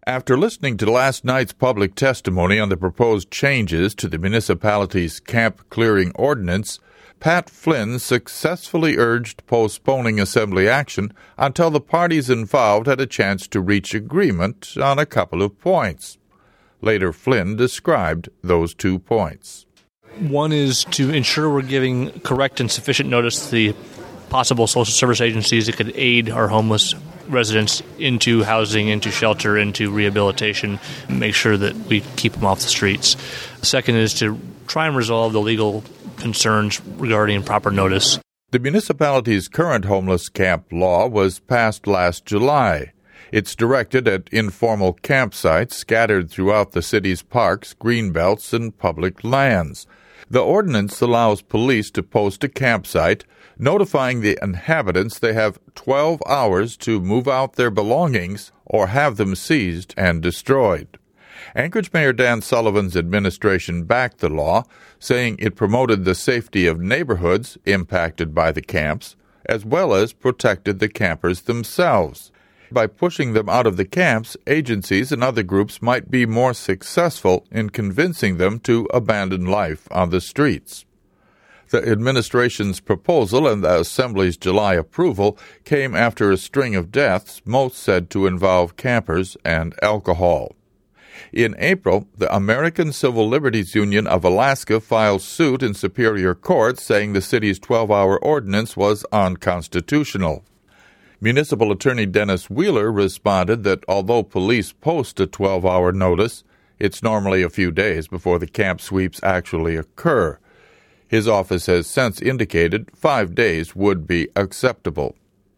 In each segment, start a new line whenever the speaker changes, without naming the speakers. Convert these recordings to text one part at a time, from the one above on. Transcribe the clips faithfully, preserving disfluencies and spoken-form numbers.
After listening to last night's public testimony on the proposed changes to the municipality's camp clearing ordinance, Pat Flynn successfully urged postponing assembly action until the parties involved had a chance to reach agreement on a couple of points. Later, Flynn described those two points.
One is to ensure we're giving correct and sufficient notice to the possible social service agencies that could aid our homeless residents into housing, into shelter, into rehabilitation, and make sure that we keep them off the streets. The second is to try and resolve the legal concerns regarding proper notice.
The municipality's current homeless camp law was passed last July. It's directed at informal campsites scattered throughout the city's parks, greenbelts, and public lands. The ordinance allows police to post a campsite, notifying the inhabitants they have twelve hours to move out their belongings or have them seized and destroyed. Anchorage Mayor Dan Sullivan's administration backed the law, saying it promoted the safety of neighborhoods impacted by the camps, as well as protected the campers themselves. By pushing them out of the camps, agencies and other groups might be more successful in convincing them to abandon life on the streets. The administration's proposal and the Assembly's July approval came after a string of deaths, most said to involve campers and alcohol. In April, the American Civil Liberties Union of Alaska filed suit in Superior Court saying the city's twelve-hour ordinance was unconstitutional. Municipal Attorney Dennis Wheeler responded that although police post a twelve-hour notice, it's normally a few days before the camp sweeps actually occur. His office has since indicated five days would be acceptable.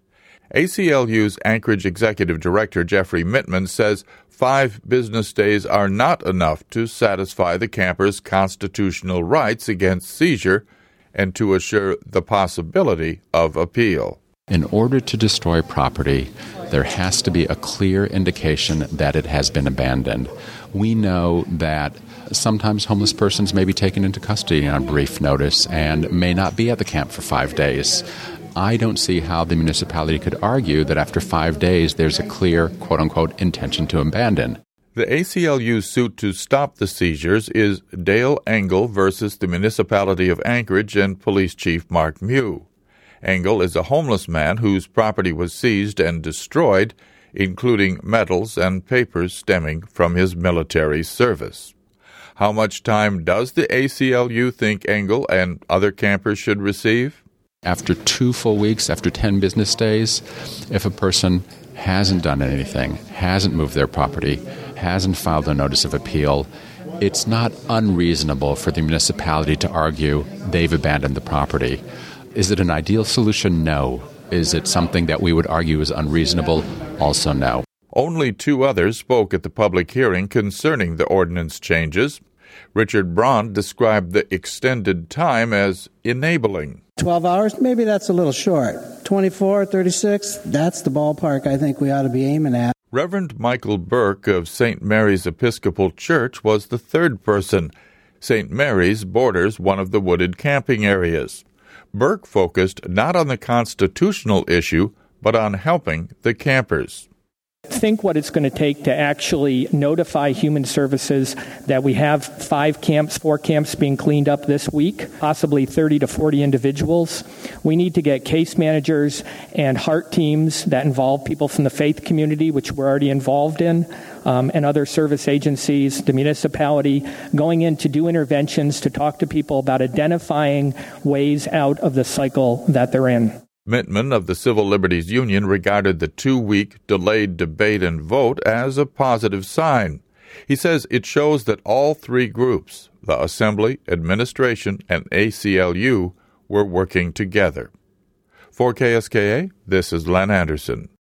A C L U's Anchorage Executive Director Jeffrey Mittman says five business days are not enough to satisfy the campers' constitutional rights against seizure and to assure the possibility of appeal.
In order to destroy property, there has to be a clear indication that it has been abandoned. We know that sometimes homeless persons may be taken into custody on brief notice and may not be at the camp for five days. I don't see how the municipality could argue that after five days there's a clear, quote-unquote, intention to abandon.
The A C L U's suit to stop the seizures is Dale Engel versus the Municipality of Anchorage and Police Chief Mark Mew. Engel is a homeless man whose property was seized and destroyed, including medals and papers stemming from his military service. How much time does the A C L U think Engel and other campers should receive?
After two full weeks, after ten business days, if a person hasn't done anything, hasn't moved their property, hasn't filed a notice of appeal, it's not unreasonable for the municipality to argue they've abandoned the property. Is it an ideal solution? No. Is it something that we would argue is unreasonable? Also no.
Only two others spoke at the public hearing concerning the ordinance changes. Richard Braun described the extended time as enabling.
twelve hours, maybe that's a little short. twenty-four, thirty-six, that's the ballpark I think we ought to be aiming at.
Reverend Michael Burke of Saint Mary's Episcopal Church was the third person. Saint Mary's borders one of the wooded camping areas. Burke focused not on the constitutional issue, but on helping the campers.
Think what it's going to take to actually notify Human Services that we have five camps, four camps being cleaned up this week, possibly thirty to forty individuals. We need to get case managers and heart teams that involve people from the faith community, which we're already involved in, um, and other service agencies, the municipality, going in to do interventions, to talk to people about identifying ways out of the cycle that they're in.
Mittman of the Civil Liberties Union regarded the two-week delayed debate and vote as a positive sign. He says it shows that all three groups, the Assembly, Administration, and A C L U, were working together. For K S K A, this is Len Anderson.